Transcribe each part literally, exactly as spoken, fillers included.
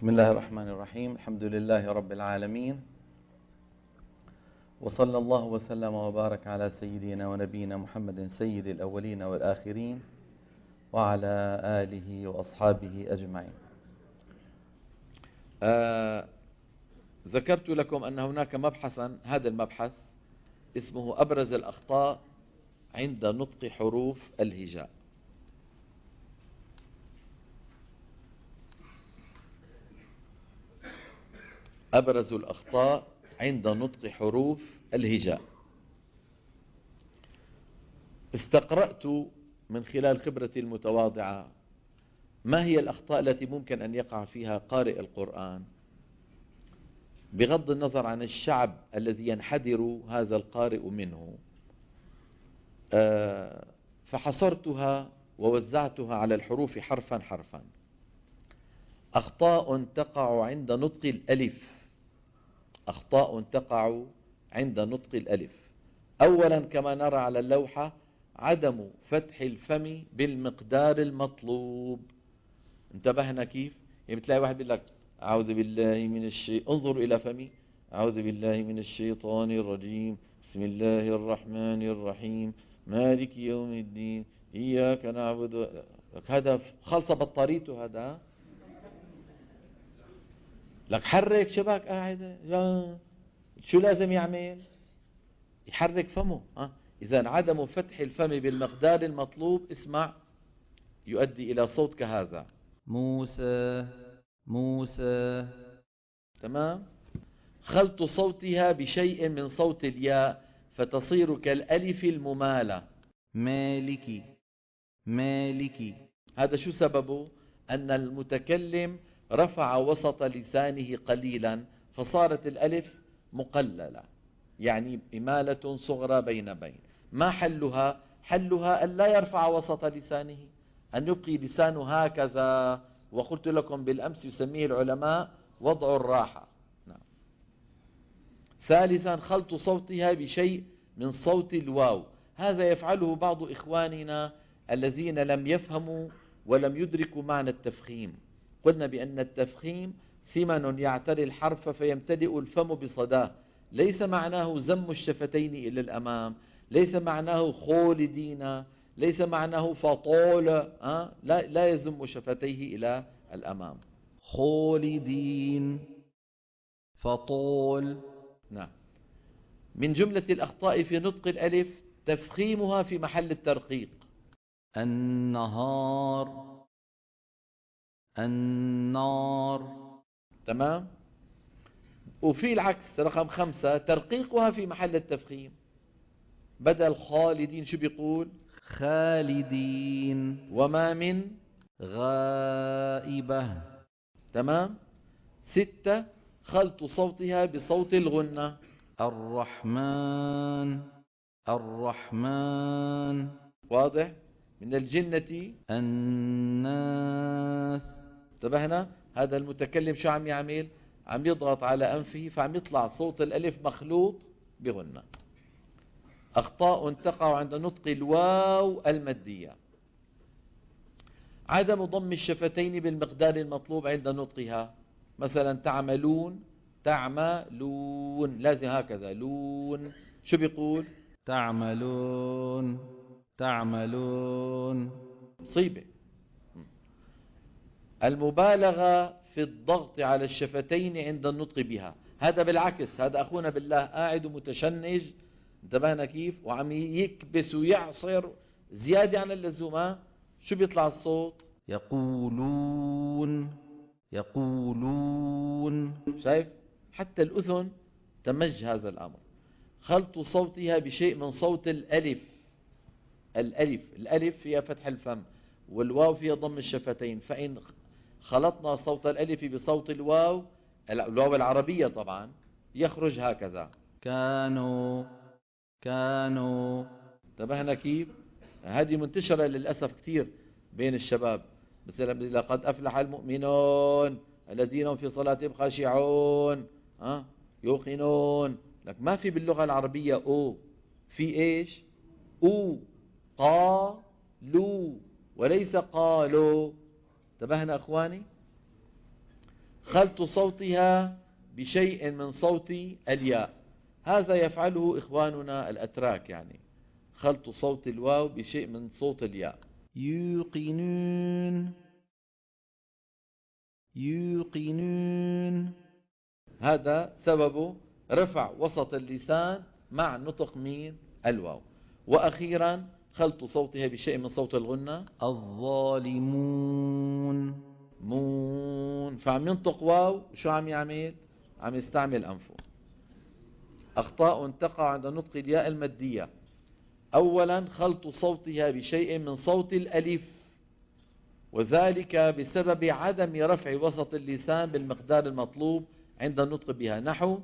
بسم الله الرحمن الرحيم. الحمد لله رب العالمين، وصلى الله وسلم وبارك على سيدنا ونبينا محمد سيد الأولين والآخرين وعلى آله وأصحابه أجمعين. آه ذكرت لكم أن هناك مبحثا، هذا المبحث اسمه أبرز الأخطاء عند نطق حروف الهجاء. أبرز الأخطاء عند نطق حروف الهجاء. استقرأت من خلال خبرتي المتواضعة ما هي الأخطاء التي ممكن أن يقع فيها قارئ القرآن، بغض النظر عن الشعب الذي ينحدر هذا القارئ منه. فحصرتها ووزعتها على الحروف حرفا حرفا. أخطاء تقع عند نطق الألف. أخطاء تقع عند نطق الألف. أولا كما نرى على اللوحة عدم فتح الفم بالمقدار المطلوب. انتبهنا كيف؟ يعني بتلاقي واحد بيقول لك أعوذ بالله من الشيء، انظر إلى فمي، أعوذ بالله من الشيطان الرجيم، بسم الله الرحمن الرحيم، مالك يوم الدين، إياك نعبد. هذا خلص بطاريته هذا. لك حرك شبك قاعد، شو لازم يعمل؟ يحرك فمه. ها؟ إذا عدم فتح الفم بالمقدار المطلوب، اسمع، يؤدي إلى صوت كهذا: موسى موسى. تمام؟ خلط صوتها بشيء من صوت الياء فتصير كالألف الممالة: مالكي مالكي. هذا شو سببه؟ أن المتكلم رفع وسط لسانه قليلا فصارت الألف مقللة، يعني إمالة صغرى بين بين. ما حلها؟ حلها أن لا يرفع وسط لسانه، أن يبقي لسانه هكذا، وقلت لكم بالأمس يسميه العلماء وضع الراحة. نعم. ثالثا خلط صوتها بشيء من صوت الواو. هذا يفعله بعض إخواننا الذين لم يفهموا ولم يدركوا معنى التفخيم. قلنا بأن التفخيم ثمن يعتري الحرف فيمتلئ الفم بصداه. ليس معناه زم الشفتين إلى الأمام، ليس معناه خالدين، ليس معناه فطول. أه؟ لا, لا يزم شفتيه إلى الأمام. خالدين، فطول. نعم. من جملة الأخطاء في نطق الألف تفخيمها في محل الترقيق: النهار النار. تمام. وفي العكس رقم خمسة ترقيقها في محل التفخيم. بدل خالدين شو بيقول؟ خالدين. وما من غائبة. تمام. ستة خلط صوتها بصوت الغنة: الرحمن الرحمن. واضح؟ من الجنة الناس. انتبهنا؟ هذا المتكلم شو عم يعمل؟ عم يضغط على أنفه فعم يطلع صوت الألف مخلوط بغنة. أخطاء تقع عند نطق الواو المادية: عدم ضم الشفتين بالمقدار المطلوب عند نطقها. مثلا تعملون، تعملون، لازم هكذا، لون. شو بيقول؟ تعملون تعملون. مصيبة. المبالغة في الضغط على الشفتين عند النطق بها. هذا بالعكس، هذا أخونا بالله قاعد ومتشنج، انتبهنا كيف؟ وعم يكبس ويعصر زيادة عن اللزوم. شو بيطلع الصوت؟ يقولون يقولون. شايف؟ حتى الأذن تمج هذا الأمر. خلط صوتها بشيء من صوت الألف. الألف الألف فيها فتح الفم، والواو فيها ضم الشفتين، فإن خلطنا صوت الألف بصوت الواو، الواو العربية طبعا، يخرج هكذا: كانوا كانوا. انتبهنا كيف؟ هذه منتشرة للأسف كثير بين الشباب. مثلا لقد أفلح المؤمنون الذين هم في صلاتهم خاشعون، ها، يوقنون. لك ما في باللغة العربية أو، في إيش؟ أو، قالوا، وليس قالوا. انتبهنا أخواني؟ خلط صوتها بشيء من صوت الياء، هذا يفعله إخواننا الأتراك، يعني خلط صوت الواو بشيء من صوت الياء. يوقنون يوقنون، هذا سببه رفع وسط اللسان مع نطق مين؟ الواو. وأخيرا خلط صوتها بشيء من صوت الغنة. الظالمون مون، فعم ينطق واو، شو عم يعمل؟ عم يستعمل أنفه. أخطاء تقع عند نطق الياء المادية: أولا خلط صوتها بشيء من صوت الألف، وذلك بسبب عدم رفع وسط اللسان بالمقدار المطلوب عند النطق بها، نحو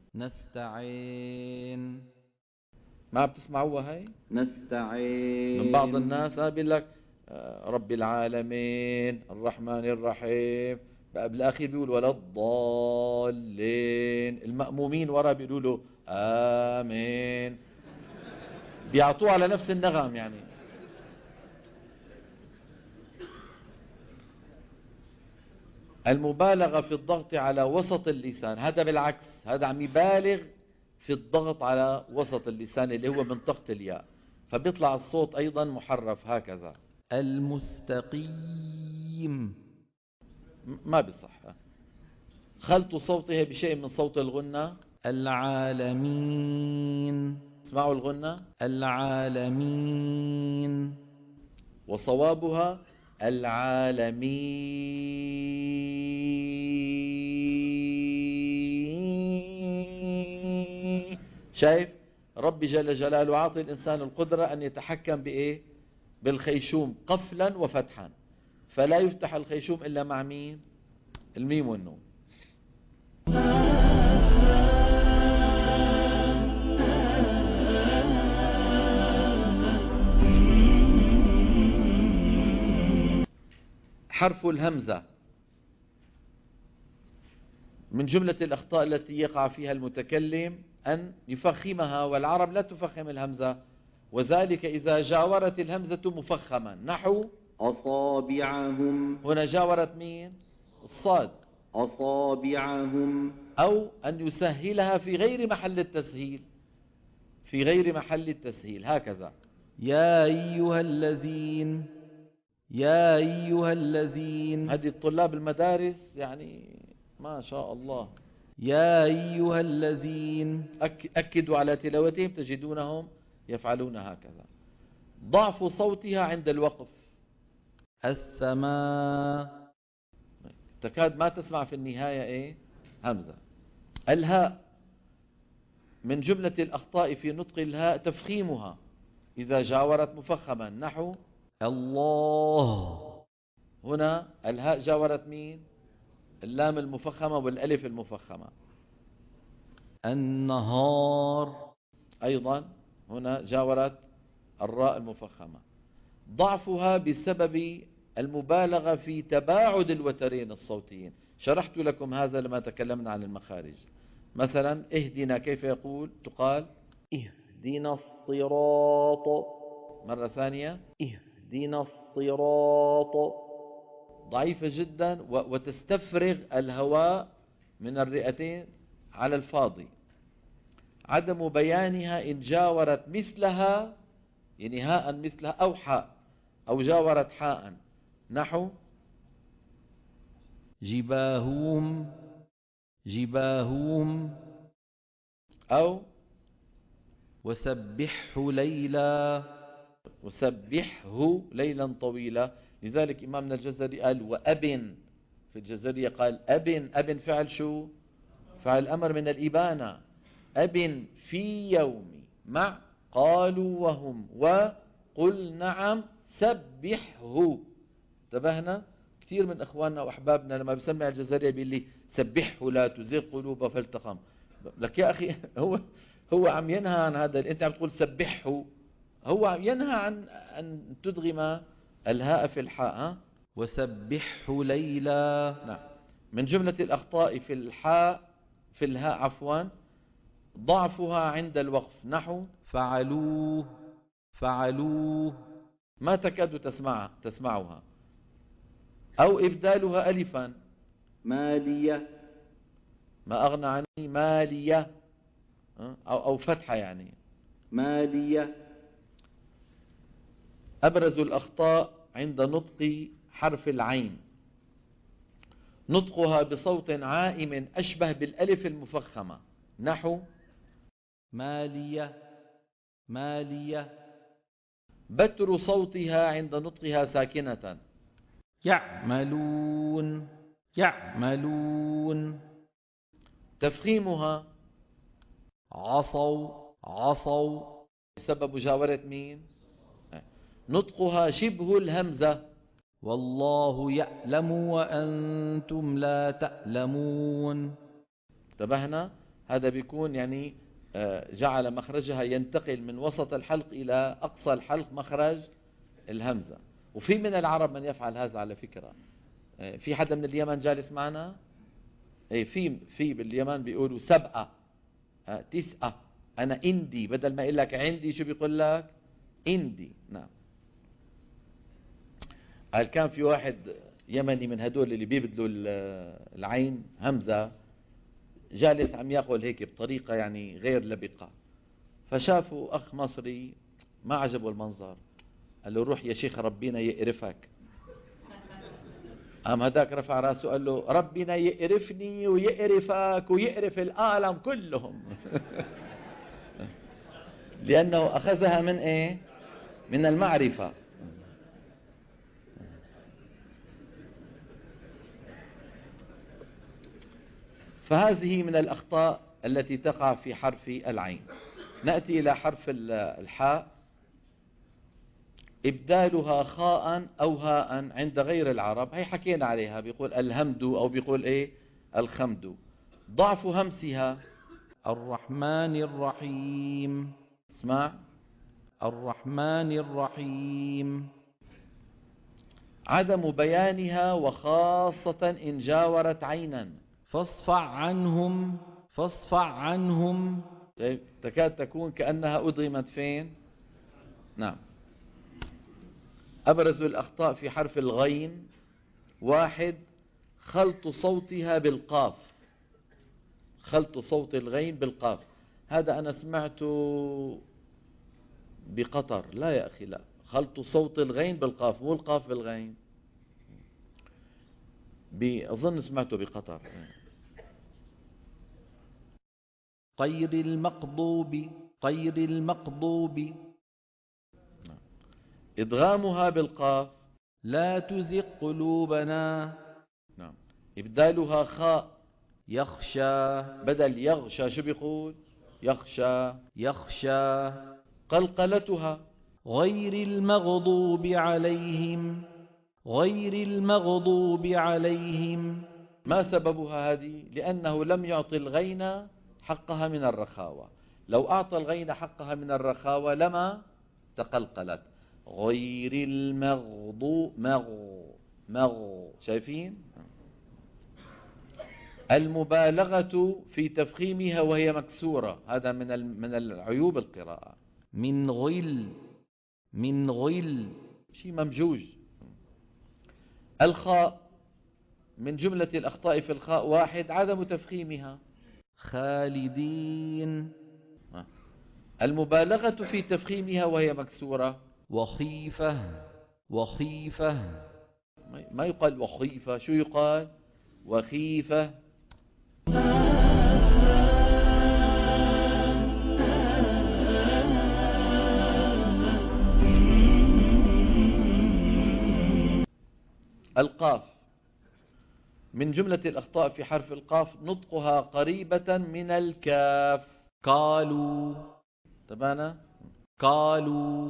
نستعين. ما بتسمعوها هاي نستعين من بعض الناس؟ بيقول لك رب العالمين الرحمن الرحيم، بالأخير بيقول ولا الضالين. المأمومين ورا بيقولوا له آمين، بيعطوه على نفس النغم. يعني المبالغة في الضغط على وسط اللسان، هذا بالعكس، هذا عم يبالغ في الضغط على وسط اللسان اللي هو منطقة الياء، فبيطلع الصوت أيضا محرف هكذا. المستقيم ما بصح. خلط صوتها بشيء من صوت الغنة. العالمين اسمعوا الغنة. العالمين، وصوابها العالمين. شايف ربي جل جلاله عاطي الإنسان القدرة أن يتحكم بإيه؟ بالخيشوم قفلا وفتحا، فلا يفتح الخيشوم إلا مع مين؟ الميم والنون. حرف الهمزة من جملة الأخطاء التي يقع فيها المتكلم أن يفخمها، والعرب لا تفخم الهمزة، وذلك إذا جاورت الهمزة مفخما، نحو أصابعهم. هنا جاورت مين؟ الصاد. أصابعهم، أو أن يسهلها في غير محل التسهيل، في غير محل التسهيل هكذا. يا أيها الذين يا أيها الذين، هذه الطلاب المدارس يعني ما شاء الله. يا أيها الذين، أك أكدوا على تلاوتهم تجدونهم يفعلون هكذا. ضعف صوتها عند الوقف. السماء، تكاد ما تسمع في النهاية إيه؟ همزة. الهاء من جملة الأخطاء في نطق الهاء تفخيمها إذا جاورت مفخما، نحو الله. هنا الهاء جاورت مين؟ اللام المفخمة والألف المفخمة. النهار، أيضا هنا جاورت الراء المفخمة. ضعفها بسبب المبالغة في تباعد الوترين الصوتيين، شرحت لكم هذا لما تكلمنا عن المخارج. مثلا اهدنا كيف يقول؟ تقال اهدنا الصراط. مرة ثانية اهدنا الصراط، ضعيفة جدا وتستفرغ الهواء من الرئتين على الفاضي. عدم بيانها إن جاورت مثلها، يعني هاء مثلها أو حاء، أو جاورت حاء، نحو جباههم جباههم، أو وسبحه ليلا وسبحه ليلا طويلا. لذلك إمامنا الجزري قال وأبن، في الجزرية قال أبن. أبن فعل شو؟ فعل أمر من الإبانة. أبن في يوم مع قالوا وهم وقل نعم سبحه. انتبهنا؟ كثير من إخواننا وأحبابنا لما بسمع الجزرية بيقول لي سبحه لا تزغ قلوب فالتقم. لك يا أخي هو هو عم ينهى عن هذا، أنت عم تقول سبحه، هو عم ينهى عن أن تدغم الهاء في الحاء. ها؟ وسبحه ليلا. نعم. من جملة الأخطاء في الحاء في الهاء عفوا ضعفها عند الوقف، نحو فعلوه فعلوه، ما تكاد تسمعها تسمعها. أو إبدالها ألفا، مالية ما أغنى عني مالية، أو, أو فتحة يعني. مالية. أبرز الأخطاء عند نطق حرف العين: نطقها بصوت عائم أشبه بالألف المفخمة، نحو مالية مالية. بتر صوتها عند نطقها ساكنة، يعملون يعملون. تفخيمها عصوا عصوا. بسبب مجاورة مين؟ نطقها شبه الهمزة، والله يعلم وأنتم لا تعلمون. انتبهنا؟ هذا بيكون يعني جعل مخرجها ينتقل من وسط الحلق إلى أقصى الحلق مخرج الهمزة. وفي من العرب من يفعل هذا على فكرة. في حدا من اليمن جالس معنا؟ ايه، في في باليمن بيقولوا سبعة تسعة. أنا إندي، بدل ما يقول لك عندي شو بيقول لك؟ إندي. نعم. قال كان في واحد يمني من هدول اللي بيبدلوا العين همزة، جالس عم يقول هيك بطريقة يعني غير لبقة، فشافوا أخ مصري ما عجبه المنظر، قال له روح يا شيخ ربنا يقرفك. قام هداك رفع راسه قال له ربنا يقرفني ويقرفك ويقرف العالم كلهم. لأنه أخذها من إيه؟ من المعرفة. فهذه من الأخطاء التي تقع في حرف العين. نأتي إلى حرف الحاء: إبدالها خاء أو هاء عند غير العرب، هي حكينا عليها، بيقول الهمد أو بيقول إيه؟ الخمد. ضعف همسها: الرحمن الرحيم. اسمع: الرحمن الرحيم. عدم بيانها وخاصة إن جاورت عينا: فاصفع عنهم فاصفع عنهم. تكاد تكون كأنها أدغمت فين؟ نعم. أبرز الأخطاء في حرف الغين: واحد، خلط صوتها بالقاف، خلط صوت الغين بالقاف. هذا أنا سمعته بقطر. لا يا أخي، لا، خلط صوت الغين بالقاف مو القاف بالغين. أظن سمعته بقطر. غير المغضوب غير المغضوب. إدغامها بالقاف: لا تزغ قلوبنا. نعم. إبدالها خاء: يخشى بدل يغشى شو بيقول؟ يخشى يخشى. قلقلتها: غير المغضوب عليهم غير المغضوب عليهم. ما سببها هذه؟ لأنه لم يعطي الغين حقها من الرخاوة. لو أعطى الغين حقها من الرخاوة لما تقلقلت. غير المغضوب مغ مغ. شايفين؟ المبالغة في تفخيمها وهي مكسورة، هذا من من العيوب القراءة. من غل من غل. شيء ممجوج. الخاء: من جملة الأخطاء في الخاء: واحد، عدم تفخيمها. خالدين. المبالغة في تفخيمها وهي مكسورة. وخيفة وخيفة. ما يقال وخيفة، شو يقال؟ وخيفة. القاف: من جملة الأخطاء في حرف القاف نطقها قريبة من الكاف. قالوا تبانا؟ قالوا.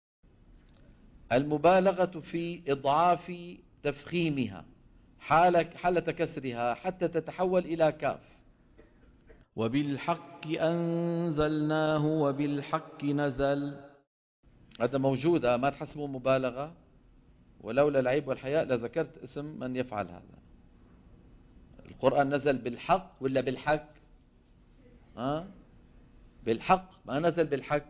المبالغة في إضعاف تفخيمها حالة, حالة كسرها حتى تتحول إلى كاف. وبالحق أنزلناه وبالحق نزل. هذا موجود، ما تحسبوا مبالغة، ولولا العيب والحياء لذكرت اسم من يفعل هذا. القرآن نزل بالحق ولا بالحق؟ ها؟ بالحق، ما نزل بالحق.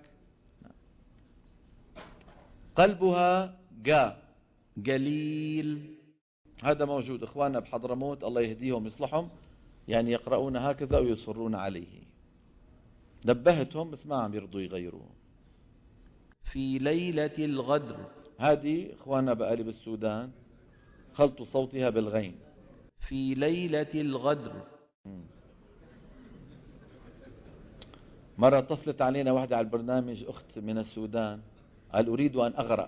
قلبها جا. قليل. هذا موجود. إخواننا بحضرموت الله يهديهم يصلحهم، يعني يقرؤون هكذا ويصرون عليه. نبهتهم بس ما عم يرضوا يغيروه. في ليلة الغدر. هذه إخواننا بقالب السودان خلط صوتها بالغين. في ليلة الغدر. مرة اتصلت علينا واحدة على البرنامج أخت من السودان، قال أريد أن أغرق.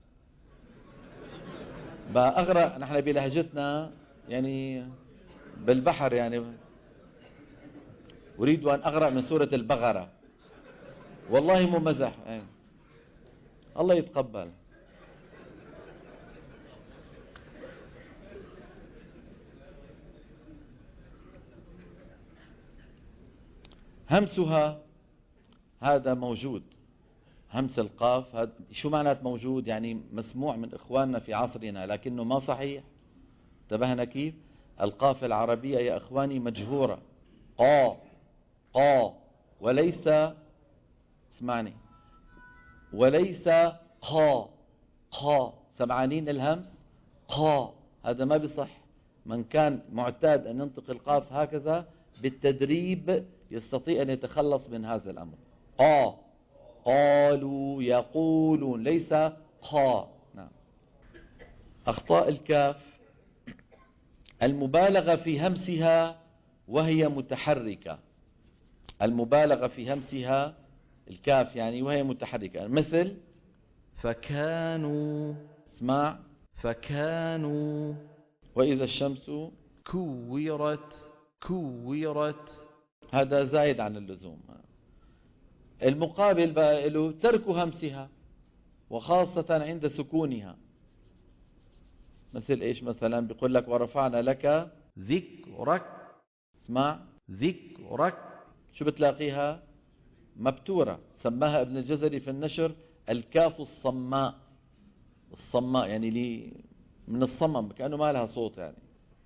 بقى أغرق نحن بلهجتنا يعني بالبحر، يعني أريد أن أغرق من سورة البقرة. والله مو مزح يعني. الله يتقبل. همسها هذا موجود، همس القاف هذا شو معنات موجود؟ يعني مسموع من إخواننا في عصرنا لكنه ما صحيح. انتبهنا كيف؟ القاف العربية يا إخواني مجهورة، قا قا، وليس، اسمعني، وليس قا قا. سمعانين الهمس؟ قا، هذا ما بصح. من كان معتاد أن ينطق القاف هكذا بالتدريب يستطيع أن يتخلص من هذا الأمر. قا، قالوا يقولون، ليس قا. نعم. أخطاء الكاف: المبالغة في همسها وهي متحركة. المبالغة في همسها الكاف يعني وهي متحركة، مثل فكانوا. اسمع، فكانوا. وإذا الشمس كورت. كورت. هذا زايد عن اللزوم. المقابل بقى له ترك همسها وخاصة عند سكونها. مثل ايش مثلا؟ بيقول لك ورفعنا لك ذكرك. اسمع، ذكرك. شو بتلاقيها؟ مبتورة. سماها ابن الجزري في النشر الكاف الصماء. الصماء يعني لي من الصمم، كأنه ما لها صوت يعني.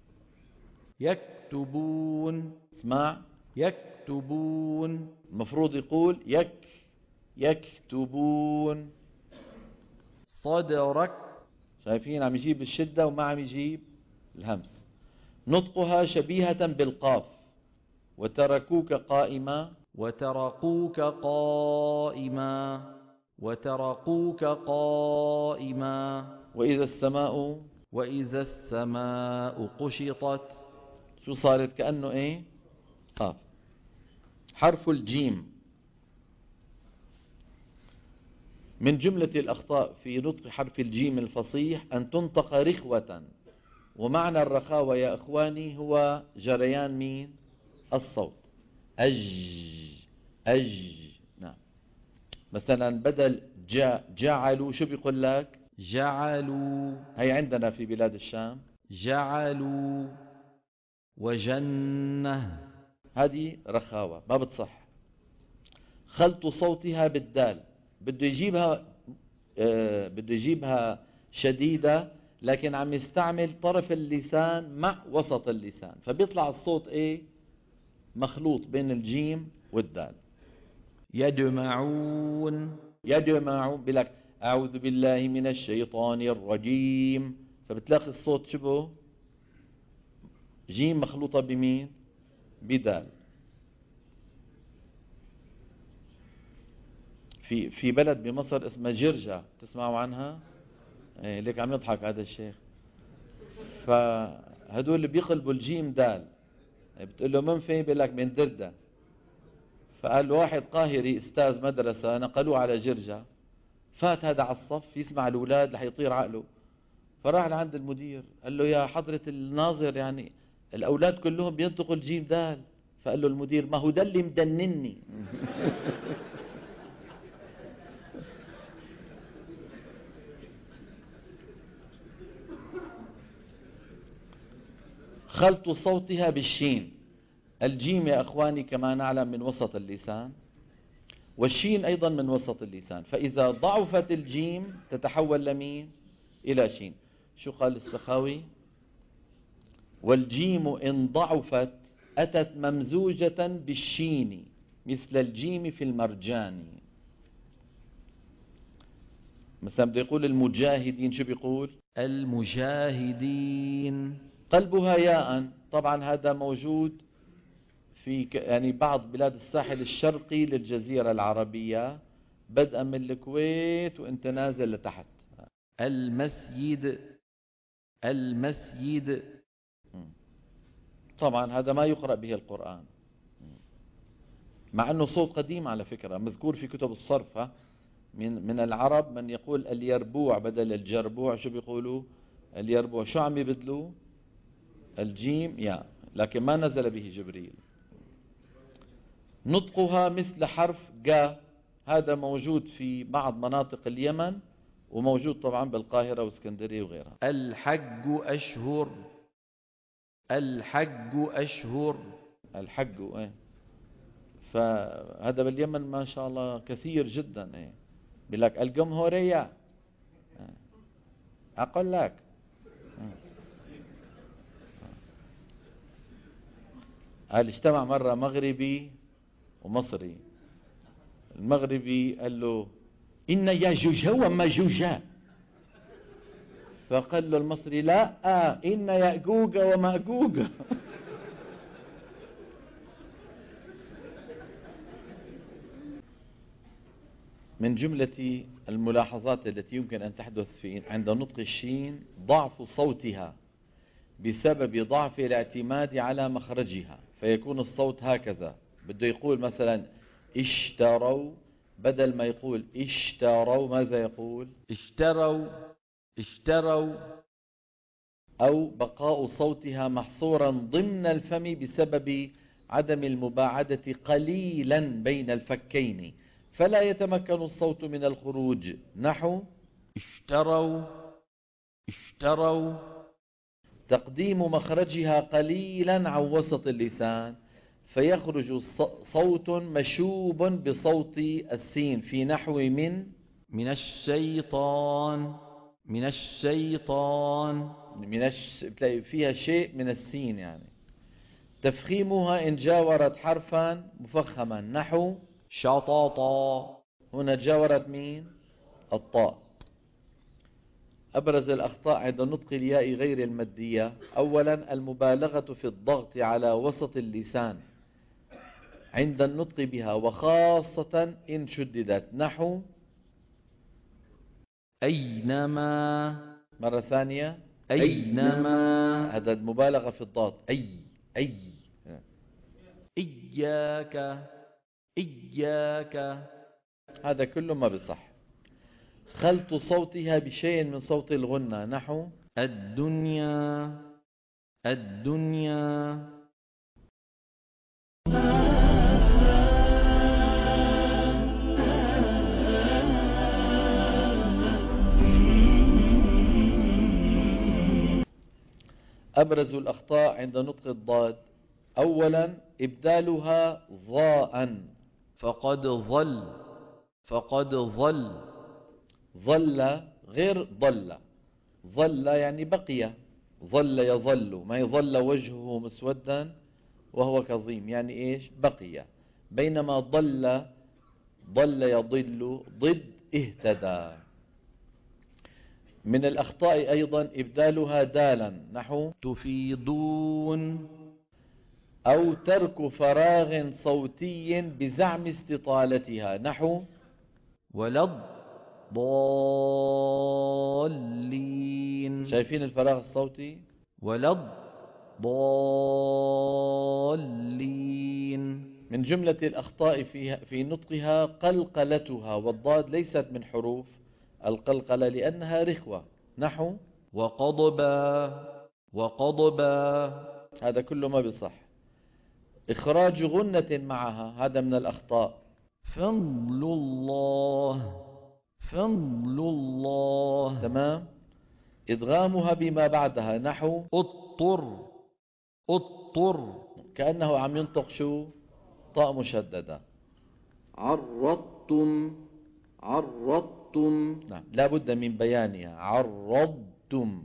يكتبون. اسمع، يكتبون. المفروض يقول يك يكتبون. صدرك. شايفين عم يجيب الشدة وما عم يجيب الهمس. نطقها شبيهة بالقاف. وتركوك قائما. وتركوك قائما. وتركوك قائما. وإذا السماء. وإذا السماء قشطت. شو صارت؟ كأنه ايه؟ قاف. حرف الجيم من جملة الأخطاء في نطق حرف الجيم الفصيح أن تنطق رخوة. ومعنى الرخاوة يا إخواني هو جريان مين؟ الصوت. أج أج. نعم. مثلا بدل جا جعلوا شو بيقول لك؟ جعلوا. هي عندنا في بلاد الشام جعلوا. وجنة. هذه رخاوة ما بتصح. خلط صوتها بالدال، بده يجيبها آه بده يجيبها شديدة، لكن عم يستعمل طرف اللسان مع وسط اللسان، فبيطلع الصوت ايه؟ مخلوط بين الجيم والدال. يدمعون. يدمعون بلك أعوذ بالله من الشيطان الرجيم، فبتلاقي الصوت شبه جيم مخلوطة بمين؟ بدال. في في بلد بمصر اسمها جرجا، تسمعوا عنها؟ ايه ليك عم يضحك هذا الشيخ. فهدول اللي بيقلبوا الجيم دال، بتقول له من فين؟ بيقول لك من دردة. فقال له واحد قاهري استاذ مدرسة نقلوه على جرجا، فات هذا على الصف يسمع الاولاد رح يطير عقله، فراح لعند المدير قال له يا حضرة الناظر يعني الاولاد كلهم بينطقوا الجيم دال. فقال له المدير ما هو ده اللي مدنني. خلط صوتها بالشين. الجيم يا أخواني كما نعلم من وسط اللسان، والشين أيضا من وسط اللسان، فإذا ضعفت الجيم تتحول لمين؟ إلى شين. شو قال السخاوي؟ والجيم إن ضعفت أتت ممزوجة بالشين مثل الجيم في المرجان. مثلا بده يقول المجاهدين، شو بيقول؟ المجاهدين. قلبها ياء، طبعا هذا موجود في يعني بعض بلاد الساحل الشرقي للجزيرة العربية، بدءا من الكويت وانت نازل لتحت. المسجد. المسجد. طبعا هذا ما يقرأ به القرآن، مع أنه صوت قديم على فكرة، مذكور في كتب الصرف. ها؟ من من العرب من يقول اليربوع بدل الجربوع. شو بيقولوا؟ اليربوع. شو عم يبدلوا؟ الجيم يا، لكن ما نزل به جبريل. نطقها مثل حرف جا، هذا موجود في بعض مناطق اليمن، وموجود طبعا بالقاهرة واسكندرية وغيرها. الحج أشهر. الحج أشهر. الحج ايه، فهذا باليمن ما شاء الله كثير جدا. ايه بيقول لك الجمهورية، أقول لك قال اجتمع مرة مغربي ومصري. المغربي قال له إن ياجوج وماجوج، فقال له المصري لا، إن يأجوج ومأجوج. من جملة الملاحظات التي يمكن أن تحدث في عند نطق الشين ضعف صوتها بسبب ضعف الاعتماد على مخرجها، فيكون الصوت هكذا. بده يقول مثلا اشتروا، بدل ما يقول اشتروا ماذا يقول؟ اشتروا. اشتروا. أو بقاء صوتها محصورا ضمن الفم بسبب عدم المباعدة قليلا بين الفكين، فلا يتمكن الصوت من الخروج. نحو اشتروا. اشتروا. تقديم مخرجها قليلا عن وسط اللسان، فيخرج صوت مشوب بصوت السين في نحو من من الشيطان. من الشيطان. من الش... بتلاقي فيها شيء من السين يعني. تفخيمها إن جاورت حرفا مفخما. نحو شططا. هنا جاورت مين؟ الطاء. أبرز الأخطاء عند نطق الياء غير المادية: أولا المبالغة في الضغط على وسط اللسان عند النطق بها، وخاصة إن شددت. نحو أينما. مرة ثانية أينما. هذا المبالغة في الضاد. أي أي إياك. إياك. هذا كله ما بصح. خلط صوتها بشيء من صوت الغنة. نحو الدنيا. الدنيا. أبرز الأخطاء عند نطق الضاد: أولا إبدالها ضاء. فقد ظل. فقد ظل. ظل غير ضل. ظل يعني بقي، ظل يظل، ما يظل وجهه مسودا وهو كظيم، يعني إيش؟ بقي. بينما ضل ضل يضل ضد اهتدى. من الأخطاء أيضا إبدالها دالا. نحو تفيضون. أو ترك فراغ صوتي بزعم استطالتها. نحو ولا الضالين. شايفين الفراغ الصوتي؟ ولا الضالين. من جملة الأخطاء فيها في نطقها قلقلتها، والضاد ليست من حروف القلقلة لأنها رخوة. نحو وقضبا. وقضبا. هذا كله ما بصح. إخراج غنة معها هذا من الأخطاء. فضل الله. فضل الله. تمام. إدغامها بما بعدها. نحو اضطر. اضطر. كأنه عم ينطق شو؟ طاء مشددة. عرضتم. عرضتم. نعم، لا بد من بيانها. عرضتم.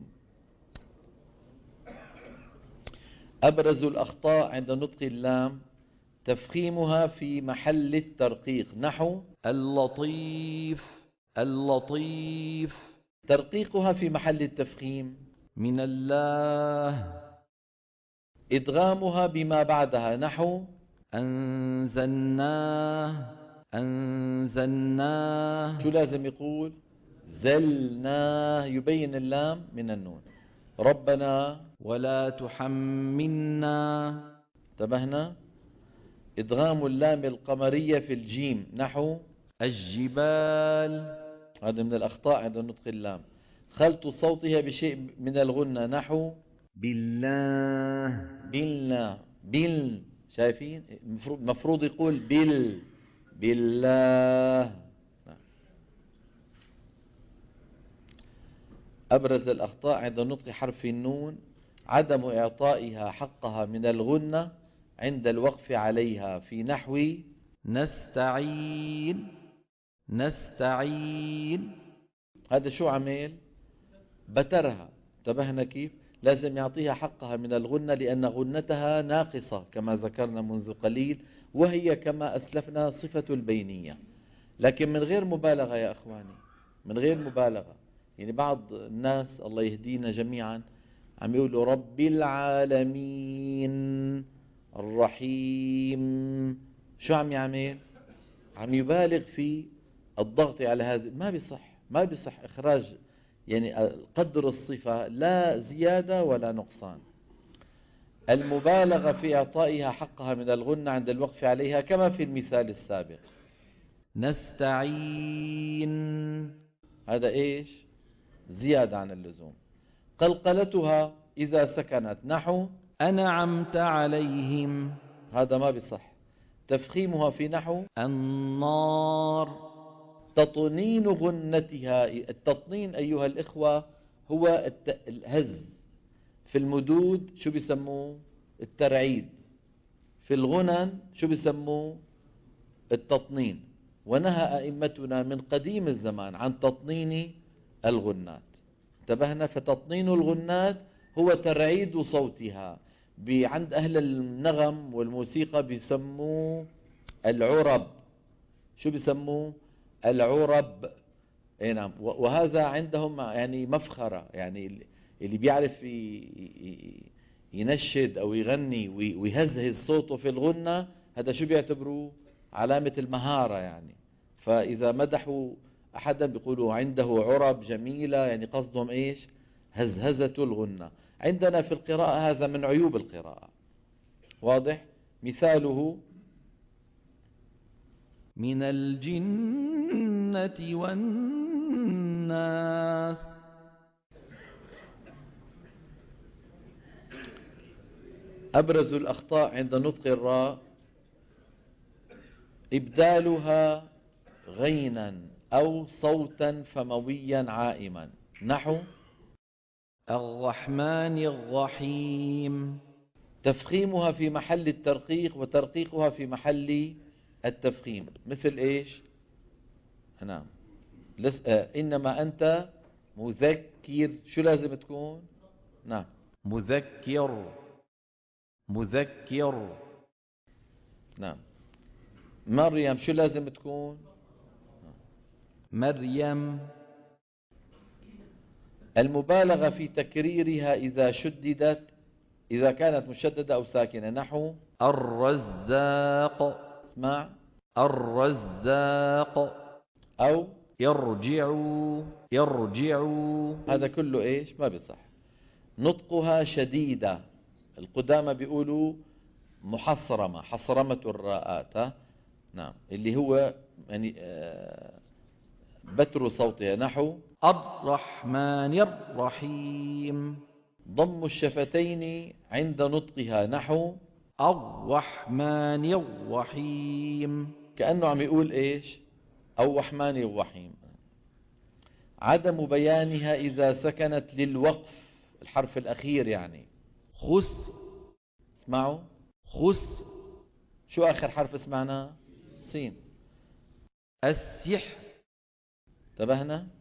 أبرز الأخطاء عند نطق اللام: تفخيمها في محل الترقيق. نحو اللطيف. اللطيف. ترقيقها في محل التفخيم. من الله. إدغامها بما بعدها نحو أنزلناه. أنزلناه. شو لازم يقول؟ زلناه، يبين اللام من النون. ربنا ولا تحملنا. انتبهنا. إدغام اللام القمرية في الجيم نحو الجبال. هذا من الأخطاء عند نطق اللام. خلط صوتها بشيء من الغنة نحو بالله. بالله. بال شايفين المفروض مفروض يقول بال بالله. أبرز الأخطاء عند نطق حرف النون عدم إعطائها حقها من الغنة عند الوقف عليها في نحو نستعين. نستعين. هذا شو عمل؟ بترها. انتبهنا كيف؟ لازم يعطيها حقها من الغنة لأن غنتها ناقصة كما ذكرنا منذ قليل، وهي كما أسلفنا صفة البينية، لكن من غير مبالغة يا أخواني، من غير مبالغة. يعني بعض الناس الله يهدينا جميعا عم يقولوا رب العالمين الرحيم. شو عم يعمل؟ عم يبالغ في الضغط على هذا. ما بيصح، ما بيصح إخراج يعني قدر الصفة، لا زيادة ولا نقصان. المبالغة في إعطائها حقها من الغنة عند الوقف عليها كما في المثال السابق. نستعين. هذا إيش؟ زيادة عن اللزوم. قلقلتها إذا سكنت نحو أنعمت عليهم. هذا ما بيصح. تفخيمها في نحو النار. تطنين غنتها. التطنين أيها الإخوة هو الهز. في المدود شو بيسموه؟ الترعيد. في الغنن شو بيسموه؟ التطنين. ونهى أئمتنا من قديم الزمان عن تطنين الغنات. انتبهنا. فتطنين الغنات هو ترعيد صوتها. عند أهل النغم والموسيقى بيسموه العرب. شو بيسموه؟ العرب. اي نعم. وهذا عندهم يعني مفخرة، يعني اللي بيعرف ينشد أو يغني ويهزهز صوته في الغنة، هذا شو بيعتبروه؟ علامة المهارة يعني. فإذا مدحوا أحدا بيقولوا عنده عرب جميلة، يعني قصدهم إيش؟ هزهزة الغنة. عندنا في القراءة هذا من عيوب القراءة. واضح؟ مثاله من الجنة والناس. أبرز الأخطاء عند نطق الراء إبدالها غينا أو صوتا فمويا عائما نحو الرحمن الرحيم. تفخيمها في محل الترقيق وترقيقها في محل التفخيم. مثل إيش؟ نعم. لس... آه. إنما أنت مذكر. شو لازم تكون؟ نعم. مذكر. مذكر. نعم. مريم شو لازم تكون؟ مريم. المبالغة في تكريرها إذا شددت، إذا كانت مشددة أو ساكنة نحو الرزاق. اسمع الرزاق. أو يرجعوا. يرجعوا. هذا كله إيش؟ ما بيصح. نطقها شديدة. القدامى بيقولوا محصرمة، حصرمة الراءات. نعم. اللي هو يعني آه بتر صوتها نحو الرحمن الرحيم. ضم الشفتين عند نطقها نحو الرحمن الرحيم. كأنه عم يقول إيش؟ أو رحمن الرحيم. عدم بيانها إذا سكنت للوقف، الحرف الأخير يعني. خس. اسمعوا. خس. شو آخر حرف سمعناه؟ سين. السحر. انتبهنا.